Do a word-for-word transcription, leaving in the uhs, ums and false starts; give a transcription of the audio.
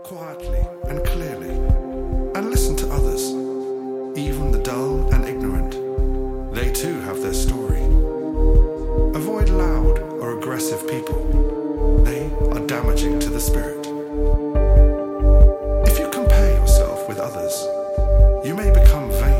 quietly and clearly, and listen to others, even the dull and ignorant. They too have their story. Avoid loud or aggressive people. They are damaging to the spirit. If you compare yourself with others, you may become vain